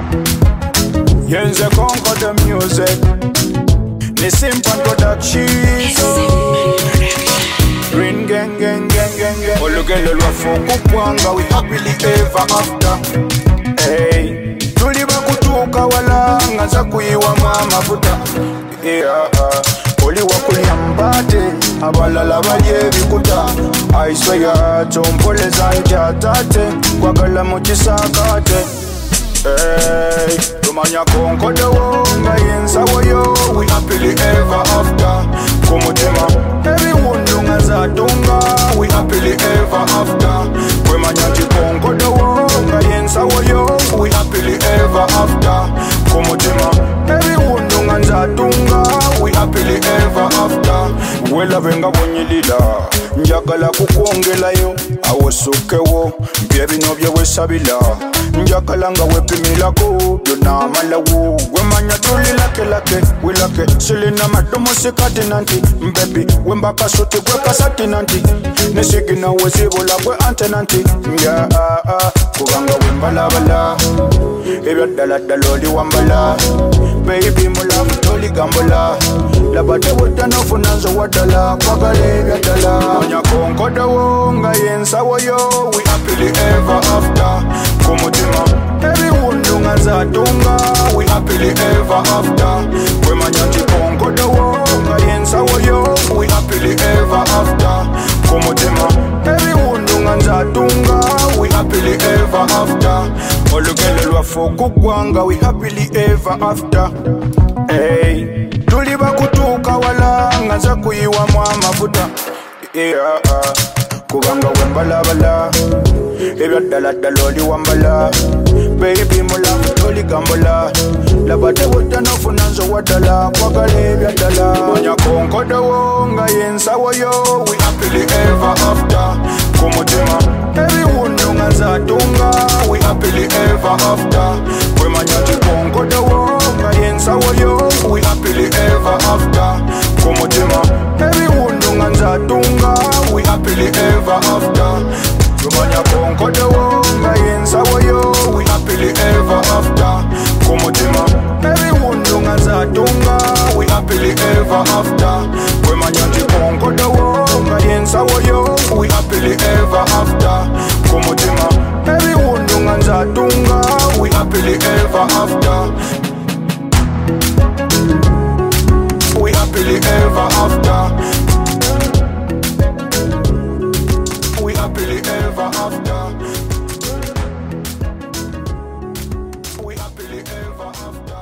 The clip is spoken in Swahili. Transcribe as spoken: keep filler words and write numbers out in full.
Yenze conquer the music. Nisimpan production. Green gang gang gang gang gang. Olugelo lwafuku kwanga we happily ever after. Hey, tuli bakutuka wala ngaza kuyiwa amafuta. Yeah, oli wakulia mbate abalala balye bikuta. I swear tompole zanja tate kwagala mukisakate. Hey, tumanya konkodo nga yensa woyo we happily ever after. Kumutema every wundu ngaza tunga we happily ever after. Kwemanya konkodo nga yensa woyo we happily ever after. Kumutema every wundu ngaza tunga we happily ever after. Wela venga bonyilila njagala kukwongelayo awosukewo byebino byewesabila njagala nga wepimilako byonamalawo wemanya tulilake-lake wilake silina madomo sikatinanti mbebi wembakasuti gwekasatinanti nesigina wezibula gwe antenanti ya kubanga wembalabala ebyaddala-ddala oli wambala baby mulamu toligambula labadde wetanofuna nze waddala kwagala ebyaddala manya konkodowo nga yensawoyo we happily ever after. Kumutima every wundu ngaza tunga we happily ever after. Kwemanya nti konkodowo nga yensawoyo we happily ever after. Kumutima every wundu ngaza tunga we happily ever after. Olugelo lwafuku gwanga we happily ever after. Hey, tuli bakutuka wala ngaza kuyiwamu amafuta. Yeah, kubanga wembalabala ebyaddala-ddala oli wambala baby mulamu toligambula labadde wetanofuna nze waddala kwagala ebyaddala manya konkodowo nga yensawoyo we happily ever after. Kumutima every wundu ngaza tunga we happily ever after. Kwemanya nti konkodowo nga yensawoyo we happily ever after. Kumutima every wundu ngaza tunga we happily ever after. Kumanya konkodowo nga yensawoyo we happily ever after. Kumutima every wundu ngaza tunga we happily ever after. Kwemanya nti konkodowo nga yensawoyo we happily ever after. Kumutima every wundu ngaza tunga we happily ever after. We happily ever after. We happily ever after. We happily ever after.